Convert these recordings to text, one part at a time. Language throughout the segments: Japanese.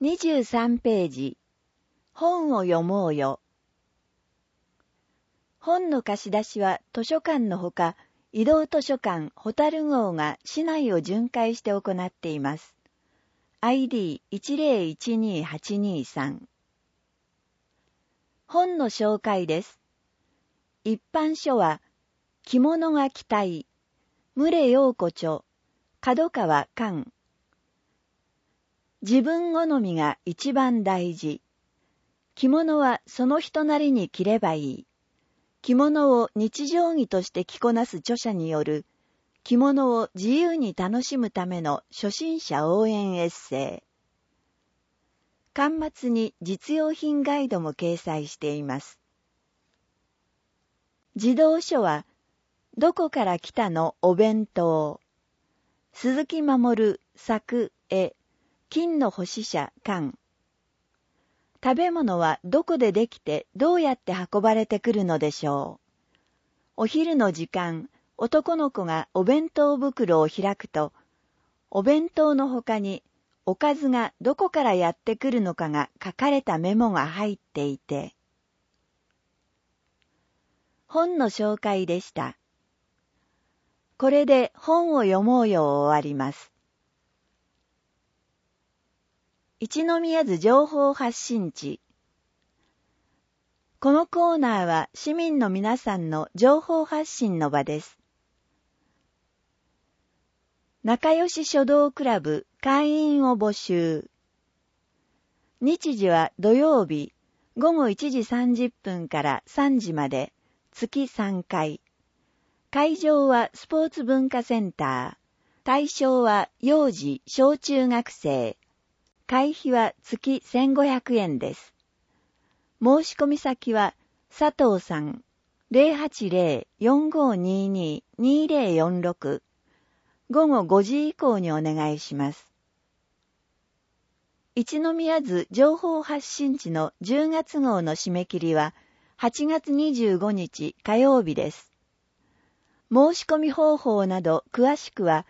23ページ。本を読もうよ。本の貸し出しは図書館のほか、移動図書館ホタル号が市内を巡回して行っています。ID10128223。本の紹介です。一般書は、着物が着たい、牟礼陽子著、角川寛。自分好みが一番大事。着物はその人なりに着ればいい。着物を日常着として着こなす著者による、着物を自由に楽しむための初心者応援エッセイ。巻末に実用品ガイドも掲載しています。児童書は、どこから来たのお弁当。鈴木守作絵。金の星社館。食べ物はどこでできてどうやって運ばれてくるのでしょう。お昼の時間、男の子がお弁当袋を開くと、お弁当の他におかずがどこからやってくるのかが書かれたメモが入っていて。本の紹介でした。これで本を読もうよを終わります。一宮津情報発信地。このコーナーは市民の皆さんの情報発信の場です。仲良し書道クラブ会員を募集。日時は土曜日午後1時30分から3時まで月3回。会場はスポーツ文化センター。対象は幼児小中学生。会費は月1500円です。申し込み先は佐藤さん 080-4522-2046 午後5時以降にお願いします。一宮津情報発信地の10月号の締め切りは8月25日火曜日です。申し込み方法など詳しくは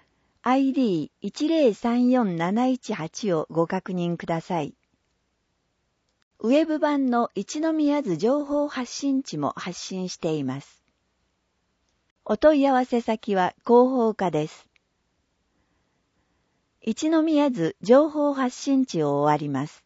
ID1034718 をご確認ください。ウェブ版の一宮津情報発信地も発信しています。お問い合わせ先は広報課です。一宮津情報発信地を終わります。